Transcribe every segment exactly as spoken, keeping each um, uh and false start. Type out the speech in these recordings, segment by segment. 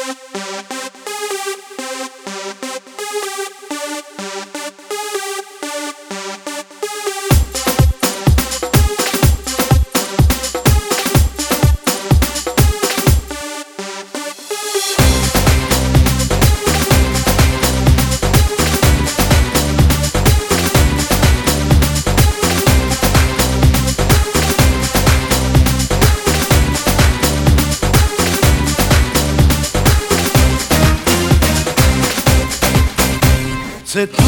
Se tu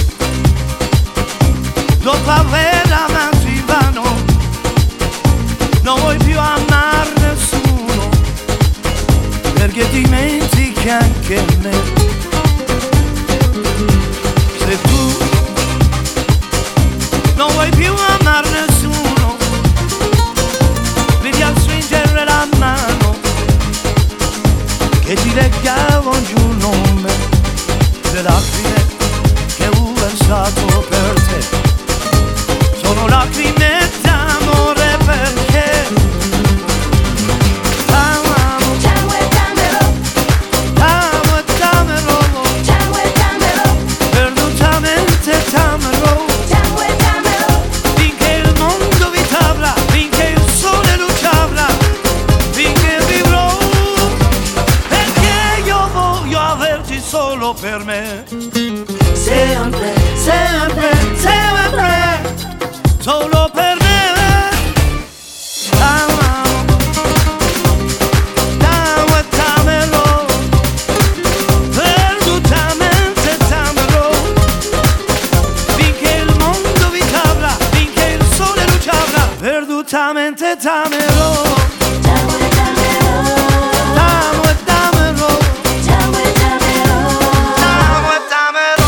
dopo aver amato in vano non vuoi più amar nessuno, perché dimentichi anche me. Se tu non vuoi più amar nessuno, vedi a stringere la mano che ti legavo giù un nome delle lacrime che ho versato per te. Sono lacrime d'amore perché t'amo, T'amo e dammelo, t'amo e dammelo, t'amo e dammelo, perdutamente t'amerò, t'amo e dammelo, finché il mondo vita avrà, finché il sole luce avrà, finché vivrò, perché io voglio averti solo per me. sempre, Sempre, sempre, solo per me. T'amo, t'amo e t'amerò, perdutamente t'amerò, finché il mondo vita avrà, finché il sole luce avrà, perdutamente t'amerò. t'amo e dammelo, T'amo e t'amerò, t'amo e dammelo, t'amo e t'amerò.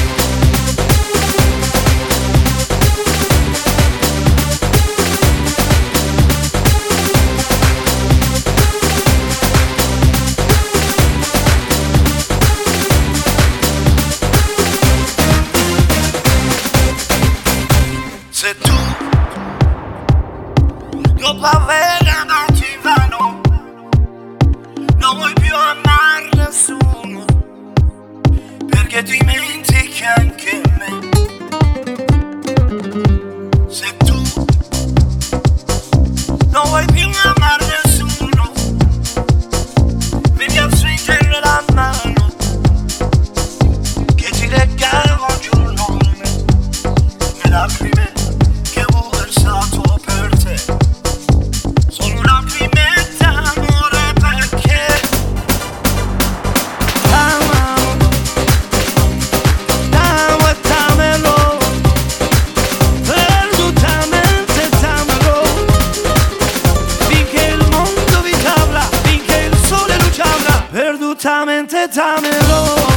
Se tu dopo aver amato in vano non vuoi più amar nessuno, perché dimentichi anche me. Se tu non vuoi più amar nessuno, vieni a stringere la mano che ti legavo giù il nome, le lacrime che ho versato per te. Sono lacrime d'amore perché t'amo, t'amo e t'amerò, perdutamente t'amerò, finché il mondo vita avrà, finché il sole luce avrà, perdutamente t'amerò.